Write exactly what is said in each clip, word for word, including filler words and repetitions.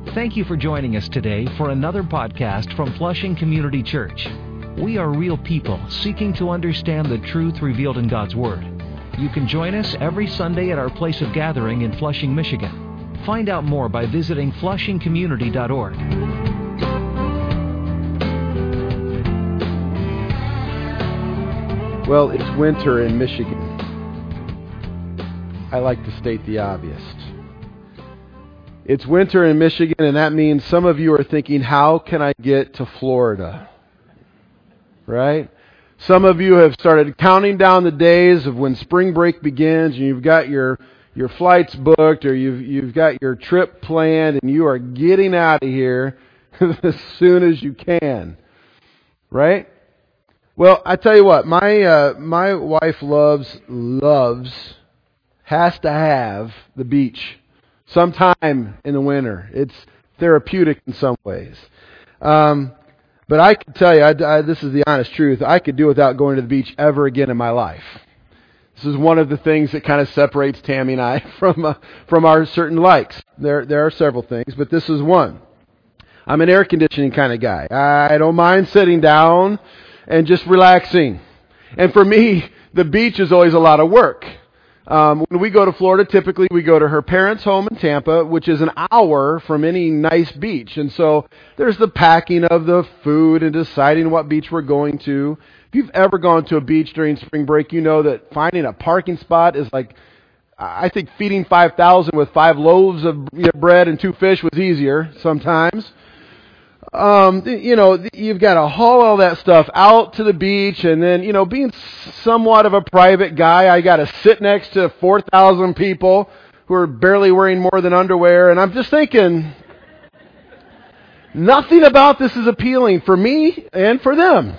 Thank you for joining us today for another podcast from Flushing Community Church. We are real people seeking to understand the truth revealed in God's Word. You can join us every Sunday at our place of gathering in Flushing, Michigan. Find out more by visiting flushing community dot org. Well, it's winter in Michigan. I like to state the obvious. It's winter in Michigan, and that means some of you are thinking, how can I get to Florida? Right? Some of you have started counting down the days of when spring break begins, and you've got your your flights booked, or you've you've got your trip planned, and you are getting out of here as soon as you can. Right? Well, I tell you what, my uh, my wife loves loves has to have the beach sometime in the winter. It's therapeutic in some ways. Um, but I can tell you, I, I, this is the honest truth, I could do without going to the beach ever again in my life. This is one of the things that kind of separates Tammy and I from uh, from our certain likes. There there are several things, but this is one. I'm an air conditioning kind of guy. I don't mind sitting down and just relaxing. And for me, the beach is always a lot of work. Um, when we go to Florida, typically we go to her parents' home in Tampa, which is an hour from any nice beach. And so there's the packing of the food and deciding what beach we're going to. If you've ever gone to a beach during spring break, you know that finding a parking spot is like, I think feeding five thousand with five loaves of bread and two fish was easier sometimes. Um, you know, you've got to haul all that stuff out to the beach, and then, you know, being somewhat of a private guy, I got to sit next to four thousand people who are barely wearing more than underwear, and I'm just thinking, nothing about this is appealing for me and for them.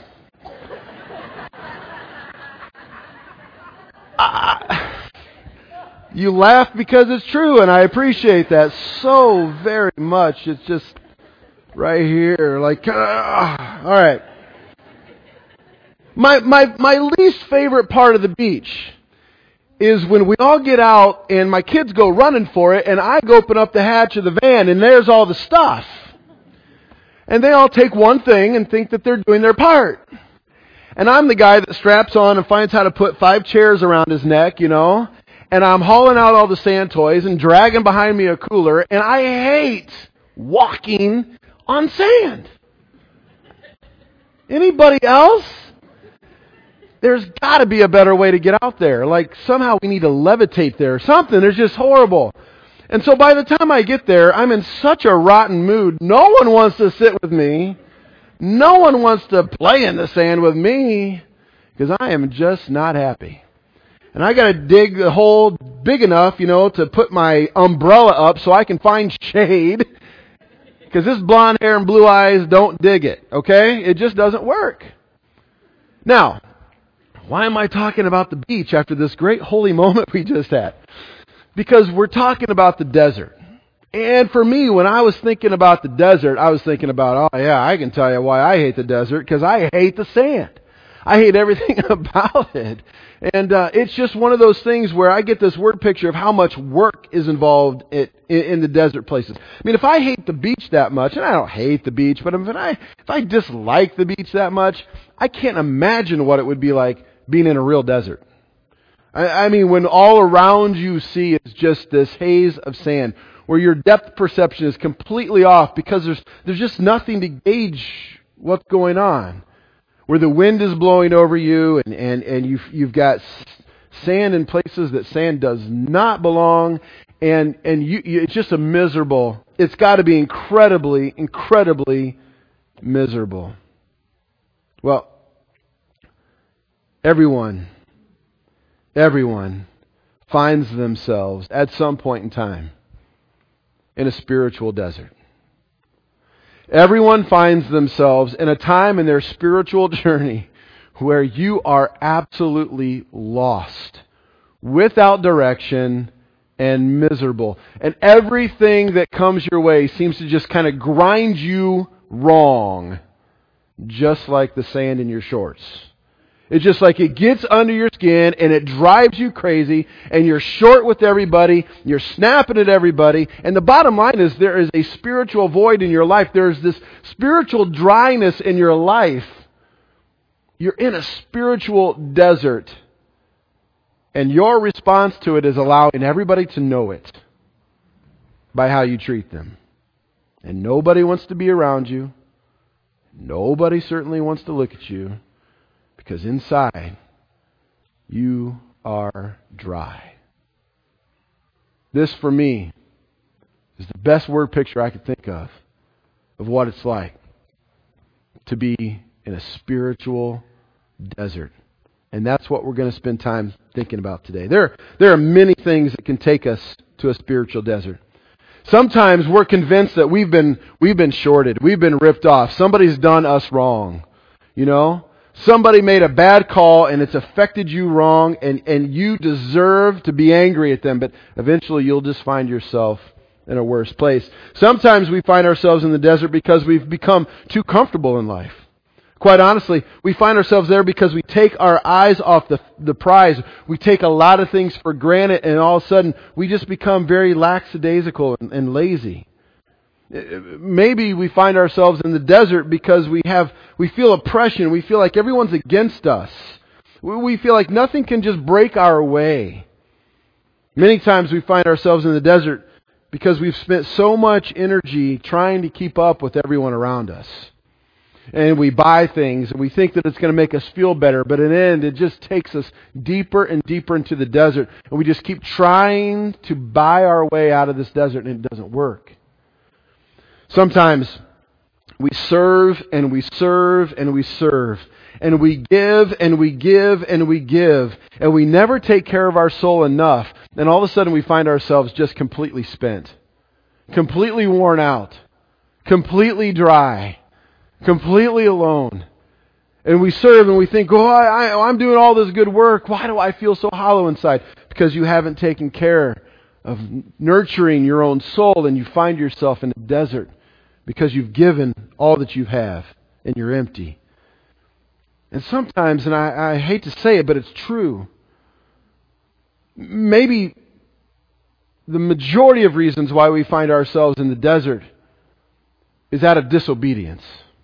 I, you laugh because it's true, and I appreciate that so very much. It's just right here, like, uh, all right. My my my least favorite part of the beach is when we all get out and my kids go running for it, and I go open up the hatch of the van, and there's all the stuff. And they all take one thing and think that they're doing their part. And I'm the guy that straps on and finds how to put five chairs around his neck, you know, and I'm hauling out all the sand toys and dragging behind me a cooler, and I hate walking on sand. Anybody else? There's got to be a better way to get out there. Like somehow we need to levitate there or something. It's just horrible. And so by the time I get there, I'm in such a rotten mood. No one wants to sit with me. No one wants to play in the sand with me because I am just not happy. And I got to dig the hole big enough, you know, to put my umbrella up so I can find shade. Because this blonde hair and blue eyes don't dig it, okay? It just doesn't work. Now, why am I talking about the beach after this great holy moment we just had? Because we're talking about the desert. And for me, when I was thinking about the desert, I was thinking about, oh yeah, I can tell you why I hate the desert, because I hate the sand. I hate everything about it. And uh, it's just one of those things where I get this word picture of how much work is involved in, in, in the desert places. I mean, if I hate the beach that much, and I don't hate the beach, but if I, if I dislike the beach that much, I can't imagine what it would be like being in a real desert. I, I mean, when all around you see is just this haze of sand, where your depth perception is completely off because there's there's just nothing to gauge what's going on. Where the wind is blowing over you, and, and, and you've, you've got sand in places that sand does not belong, and, and you, you, it's just a miserable, it's got to be incredibly, incredibly miserable. Well, everyone, everyone finds themselves at some point in time in a spiritual desert. Everyone finds themselves in a time in their spiritual journey where you are absolutely lost, without direction, and miserable. And everything that comes your way seems to just kind of grind you wrong, just like the sand in your shorts. It's just like it gets under your skin and it drives you crazy and you're short with everybody, you're snapping at everybody. And the bottom line is there is a spiritual void in your life. There's this spiritual dryness in your life. You're in a spiritual desert. And your response to it is allowing everybody to know it by how you treat them. And nobody wants to be around you. Nobody certainly wants to look at you. Because inside, you are dry. This, for me, is the best word picture I could think of, of what it's like to be in a spiritual desert. And that's what we're going to spend time thinking about today. There, there are many things that can take us to a spiritual desert. Sometimes we're convinced that we've been, we've been shorted, we've been ripped off, somebody's done us wrong, you know? Somebody made a bad call and it's affected you wrong and, and you deserve to be angry at them, but eventually you'll just find yourself in a worse place. Sometimes we find ourselves in the desert because we've become too comfortable in life. Quite honestly, we find ourselves there because we take our eyes off the, the prize. We take a lot of things for granted and all of a sudden we just become very lackadaisical and, and lazy. Maybe we find ourselves in the desert because we have we feel oppression. We feel like everyone's against us. We feel like nothing can just break our way. Many times we find ourselves in the desert because we've spent so much energy trying to keep up with everyone around us. And we buy things and we think that it's going to make us feel better, but in the end it just takes us deeper and deeper into the desert. And we just keep trying to buy our way out of this desert and it doesn't work. Sometimes we serve and we serve and we serve and we give and we give and we give and we never take care of our soul enough. And all of a sudden we find ourselves just completely spent, completely worn out, completely dry, completely alone. And we serve and we think, oh, I, I, I'm doing all this good work. Why do I feel so hollow inside? Because you haven't taken care of nurturing your own soul and you find yourself in a desert. Because you've given all that you have and you're empty. And sometimes, and I, I hate to say it, but it's true. Maybe the majority of reasons why we find ourselves in the desert is out of disobedience.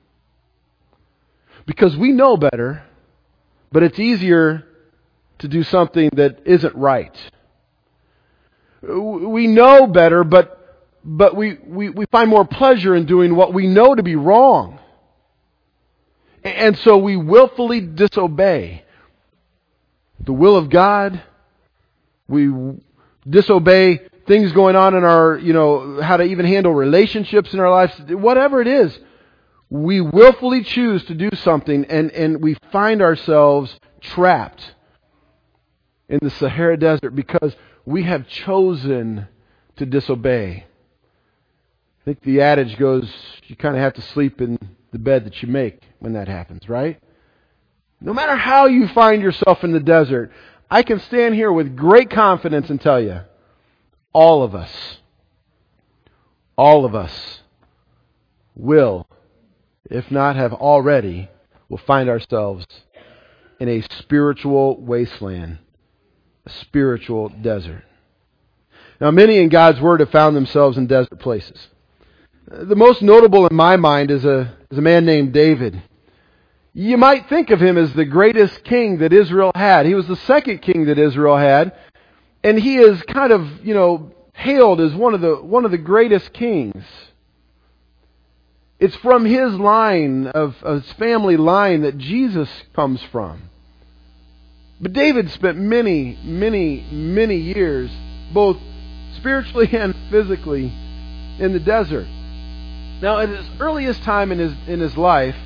Because we know better, but it's easier to do something that isn't right. We know better, but But we, we, we find more pleasure in doing what we know to be wrong. And so we willfully disobey the will of God. We disobey things going on in our, you know, how to even handle relationships in our lives. Whatever it is, we willfully choose to do something and, and we find ourselves trapped in the Sahara Desert because we have chosen to disobey. I think the adage goes, you kind of have to sleep in the bed that you make when that happens, right? No matter how you find yourself in the desert, I can stand here with great confidence and tell you, all of us, all of us will, if not have already, will find ourselves in a spiritual wasteland, a spiritual desert. Now, many in God's Word have found themselves in desert places. The most notable in my mind is a, is a man named David. You might think of him as the greatest king that Israel had. He was the second king that Israel had. And he is kind of, you know, hailed as one of the one of the greatest kings. It's from his line, of, of his family line, that Jesus comes from. But David spent many, many, many years, both spiritually and physically, in the desert. Now, at his earliest time in his in his life,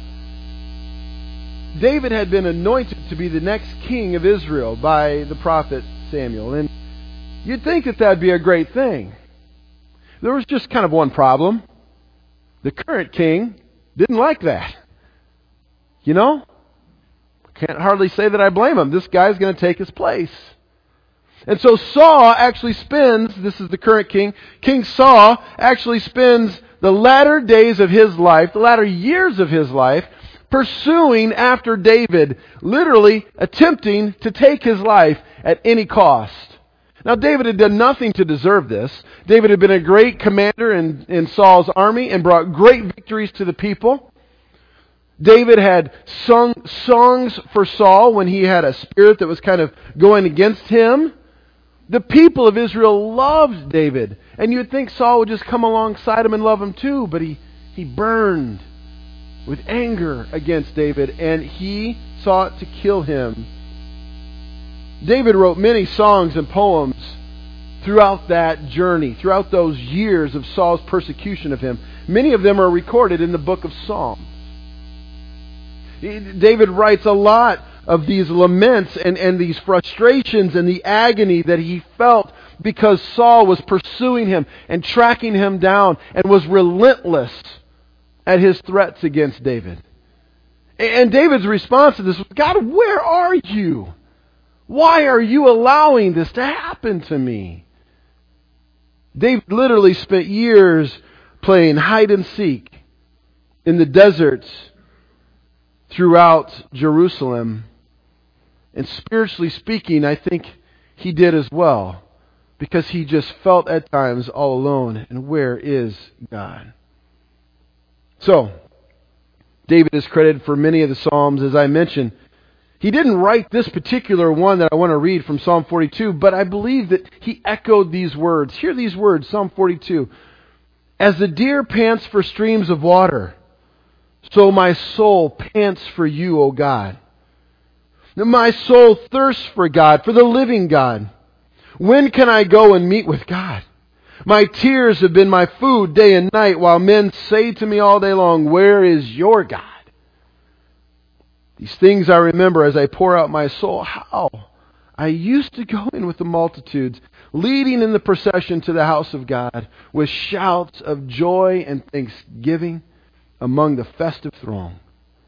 David had been anointed to be the next king of Israel by the prophet Samuel. And you'd think that that'd be a great thing. There was just kind of one problem. The current king didn't like that. You know? Can't hardly say that I blame him. This guy's going to take his place. And so Saul actually spends, this is the current king, King Saul actually spends the latter days of his life, the latter years of his life, pursuing after David, literally attempting to take his life at any cost. Now, David had done nothing to deserve this. David had been a great commander in, in Saul's army and brought great victories to the people. David had sung songs for Saul when he had a spirit that was kind of going against him. The people of Israel loved David. And you'd think Saul would just come alongside him and love him too, but he, he burned with anger against David, and he sought to kill him. David wrote many songs and poems throughout that journey, throughout those years of Saul's persecution of him. Many of them are recorded in the book of Psalms. David writes a lot of these laments and, and these frustrations and the agony that he felt because Saul was pursuing him and tracking him down and was relentless at his threats against David. And David's response to this was, God, where are you? Why are you allowing this to happen to me? David literally spent years playing hide and seek in the deserts throughout Jerusalem. And spiritually speaking, I think he did as well, because he just felt at times all alone. And where is God? So, David is credited for many of the Psalms, as I mentioned. He didn't write this particular one that I want to read from Psalm forty-two, but I believe that he echoed these words. Hear these words, Psalm forty-two. As the deer pants for streams of water, so my soul pants for you, O God. My soul thirsts for God, for the living God. When can I go and meet with God? My tears have been my food day and night, while men say to me all day long, where is your God? These things I remember as I pour out my soul. How I used to go in with the multitudes, leading in the procession to the house of God, with shouts of joy and thanksgiving among the festive throng.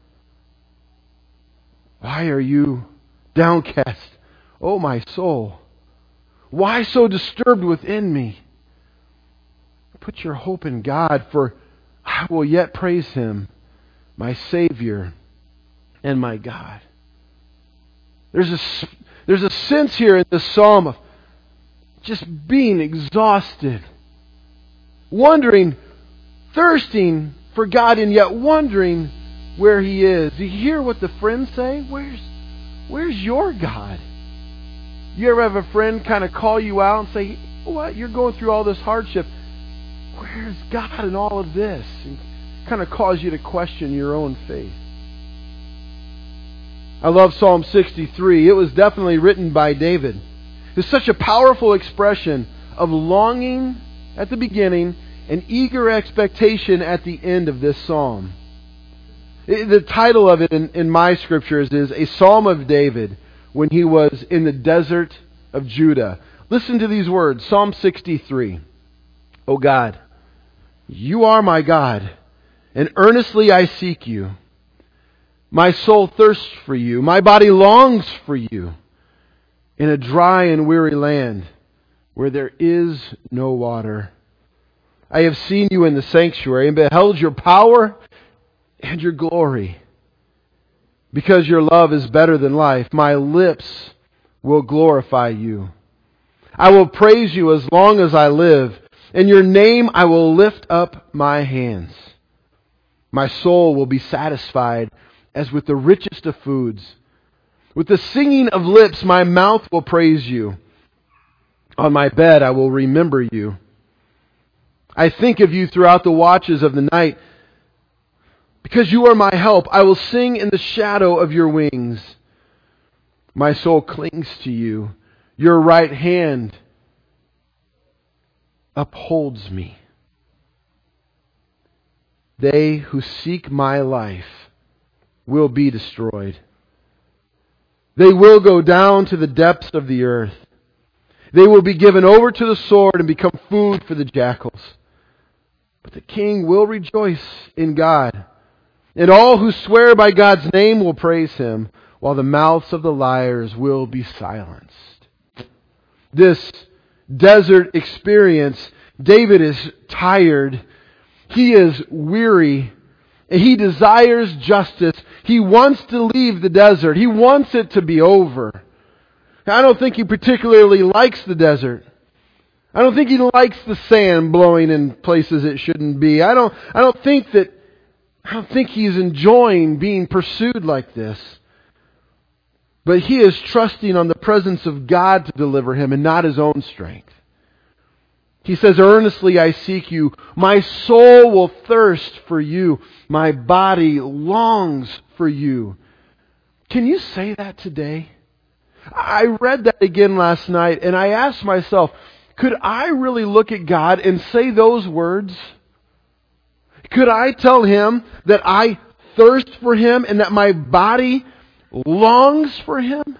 Why are you downcast, O my soul? Why so disturbed within me? Put your hope in God, for I will yet praise Him, my Savior and my God. There's a, there's a sense here in this psalm of just being exhausted, wondering, thirsting for God, and yet wondering where He is. Do you hear what the friends say? Where's, where's your God? You ever have a friend kind of call you out and say, you know what, you're going through all this hardship. Where's God in all of this? And kind of cause you to question your own faith. I love Psalm sixty-three. It was definitely written by David. It's such a powerful expression of longing at the beginning and eager expectation at the end of this psalm. It, the title of it in, in my scriptures is A Psalm of David when he was in the desert of Judah. Listen to these words, Psalm sixty-three. O God, you are my God, and earnestly I seek you. My soul thirsts for you. My body longs for you in a dry and weary land where there is no water. I have seen you in the sanctuary and beheld your power and your glory. Because your love is better than life, my lips will glorify you. I will praise you as long as I live. In your name I will lift up my hands. My soul will be satisfied as with the richest of foods. With the singing of lips my mouth will praise you. On my bed I will remember you. I think of you throughout the watches of the night. Because you are my help, I will sing in the shadow of your wings. My soul clings to you. Your right hand upholds me. They who seek my life will be destroyed. They will go down to the depths of the earth. They will be given over to the sword and become food for the jackals. But the king will rejoice in God, and all who swear by God's name will praise Him, while the mouths of the liars will be silenced. This desert experience, David is tired. He is weary. He desires justice. He wants to leave the desert. He wants it to be over. I don't think he particularly likes the desert. I don't think he likes the sand blowing in places it shouldn't be. I don't I don't think that I don't think he's enjoying being pursued like this. But he is trusting on the presence of God to deliver him and not his own strength. He says, "Earnestly I seek you. My soul will thirst for you. My body longs for you." Can you say that today? I read that again last night and I asked myself, could I really look at God and say those words? Could I tell Him that I thirst for Him and that my body longs for Him?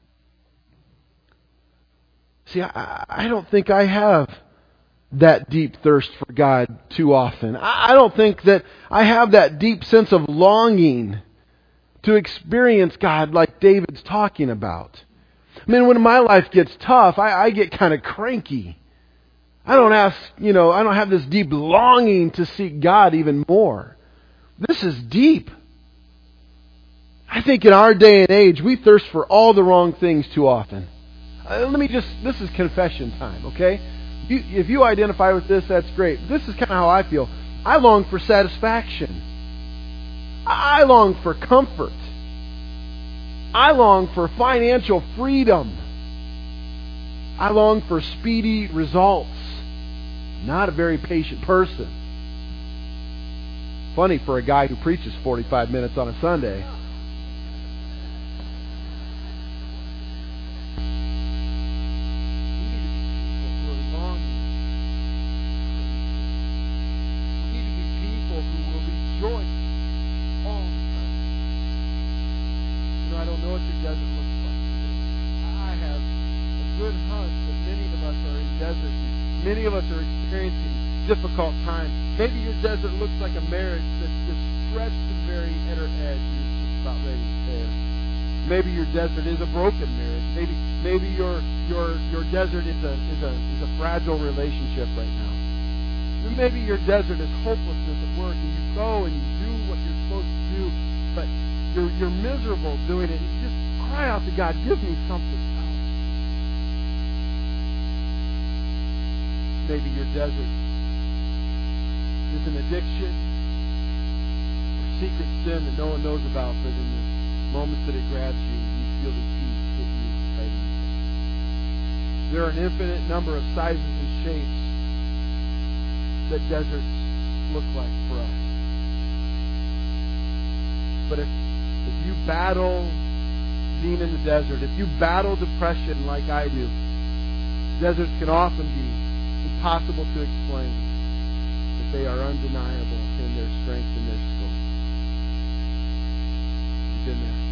See, I, I don't think I have that deep thirst for God too often. I, I don't think that I have that deep sense of longing to experience God like David's talking about. I mean, when my life gets tough, I, I get kind of cranky. I don't ask, you know, I don't have this deep longing to seek God even more. This is deep. I think in our day and age, we thirst for all the wrong things too often. Uh, let me just, this is confession time, okay? You, if you identify with this, that's great. This is kind of how I feel. I long for satisfaction. I long for comfort. I long for financial freedom. I long for speedy results. Not a very patient person. Funny for a guy who preaches forty-five minutes on a Sunday. We need to be people who will rejoice all the time. You know, I don't know what your desert looks like today. I have a good hunch that many of us are in deserts. Many of us are experiencing difficult times. Maybe your desert looks like a marriage that's just stretched to the very inner edge and it's just about ready to tear. Maybe your desert is a broken marriage. Maybe maybe your your your desert is a is a is a fragile relationship right now. Maybe your desert is hopelessness at work and you go and you do what you're supposed to do, but you're you're miserable doing it. You just cry out to God, give me something else. Maybe your desert is an addiction or secret sin that no one knows about, but in the moments that it grabs you, you feel the peace that you right in. There are an infinite number of sizes and shapes that deserts look like for us. But if, if you battle being in the desert, if you battle depression like I do, deserts can often be impossible to explain, but they are undeniable in their strength and their scope. You've been there.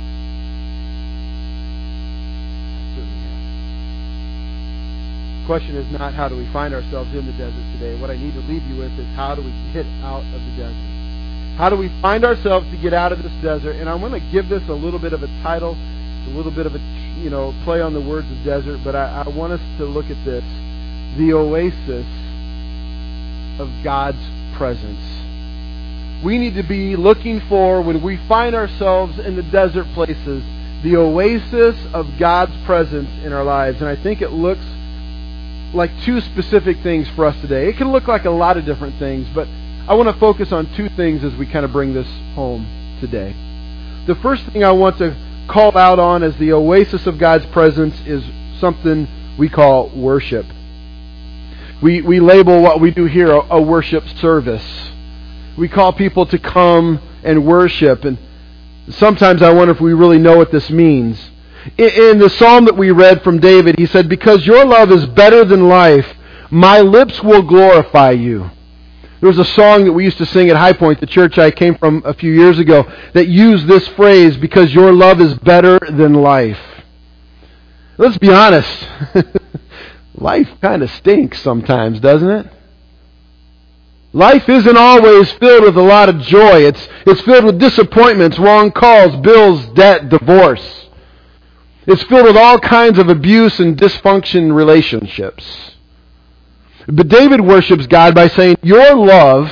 I certainly have. The question is not how do we find ourselves in the desert today. What I need to leave you with is how do we get out of the desert? How do we find ourselves to get out of this desert? And I'm going to give this a little bit of a title, a little bit of a, you know, play on the words of desert, but I, I want us to look at this. The oasis of God's presence. We need to be looking for, when we find ourselves in the desert places, the oasis of God's presence in our lives. And I think it looks like two specific things for us today. It can look like a lot of different things, but I want to focus on two things as we kind of bring this home today. The first thing I want to call out on as the oasis of God's presence is something we call worship. We we label what we do here a, a worship service. We call people to come and worship, and sometimes I wonder if we really know what this means. In, in the psalm that we read from David, he said, "Because your love is better than life, my lips will glorify you." There was a song that we used to sing at High Point, the church I came from a few years ago, that used this phrase, "Because your love is better than life." Let's be honest. Life kind of stinks sometimes, doesn't it? Life isn't always filled with a lot of joy. It's, it's filled with disappointments, wrong calls, bills, debt, divorce. It's filled with all kinds of abuse and dysfunction relationships. But David worships God by saying, "Your love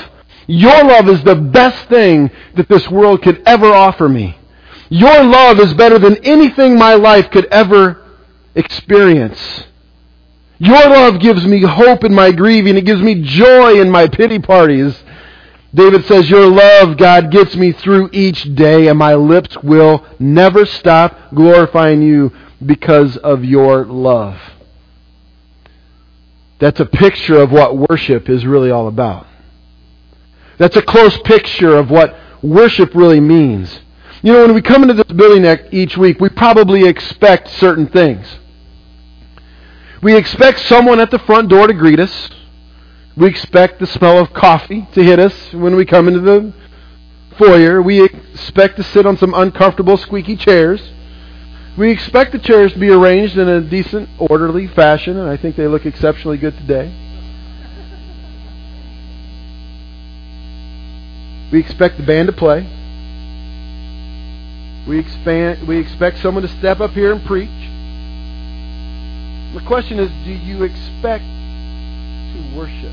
Your love is the best thing that this world could ever offer me. Your love is better than anything my life could ever experience. Your love gives me hope in my grieving. It gives me joy in my pity parties. David says, your love, God, gets me through each day, and my lips will never stop glorifying you because of your love. That's a picture of what worship is really all about. That's a close picture of what worship really means. You know, when we come into this building each week, we probably expect certain things. We expect someone at the front door to greet us. We expect the smell of coffee to hit us when we come into the foyer. We expect to sit on some uncomfortable, squeaky chairs. We expect the chairs to be arranged in a decent, orderly fashion, and I think they look exceptionally good today. We expect the band to play. We expand, we expect someone to step up here and preach. The question is, do you expect to worship?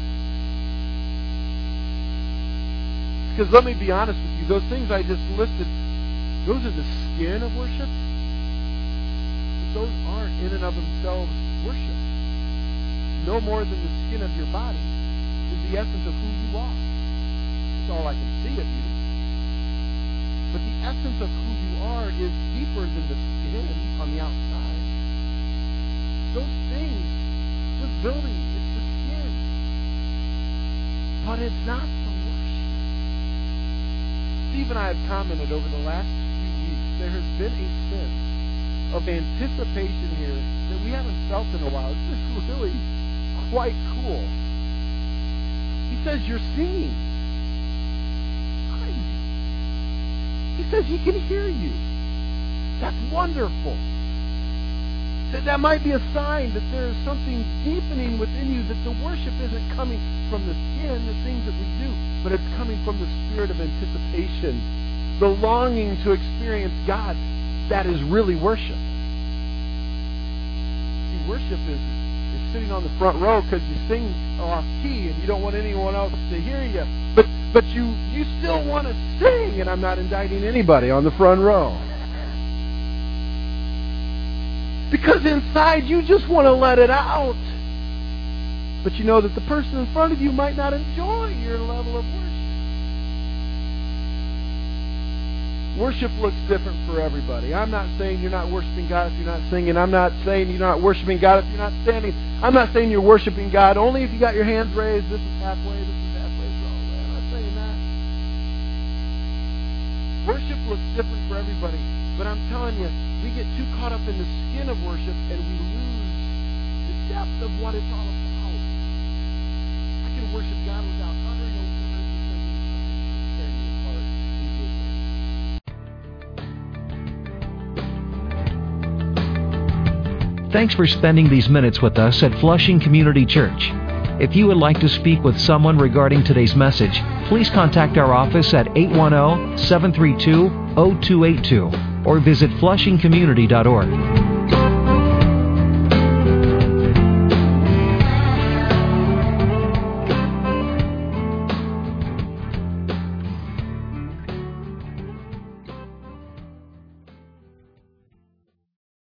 Because let me be honest with you, those things I just listed, those are the skin of worship. But those aren't in and of themselves worship. No more than the skin of your body is the essence of who you are. That's all I can see of you. But the essence of who you are is deeper than the skin on the outside. Those things, this building, it's the skin. But it's not the worship. Steve and I have commented over the last few weeks, there has been a sense of anticipation here that we haven't felt in a while. It's just really quite cool. He says, you're singing. Crazy. He says he can hear you. That's wonderful. That that might be a sign that there's something deepening within you, that the worship isn't coming from the skin, the things that we do, but it's coming from the spirit of anticipation, the longing to experience God. That is really worship. See, worship is, is sitting on the front row because you sing off key and you don't want anyone else to hear you, but but you you still want to sing, and I'm not indicting anybody on the front row. Because inside you just want to let it out. But you know that the person in front of you might not enjoy your level of worship. Worship looks different for everybody. I'm not saying you're not worshiping God if you're not singing. I'm not saying you're not worshiping God if you're not standing. I'm not saying you're worshiping God only if you got your hands raised. This is halfway, this is halfway. I'm not saying that. Worship looks different for everybody. But I'm telling you, we get too caught up in the skin of worship and we lose the depth of what it's all about. I can worship God without uttering a word because it's tearing me apart. Thanks for spending these minutes with us at Flushing Community Church. If you would like to speak with someone regarding today's message, please contact our office at eight one zero, seven three two, zero two eight two or visit flushing community dot org.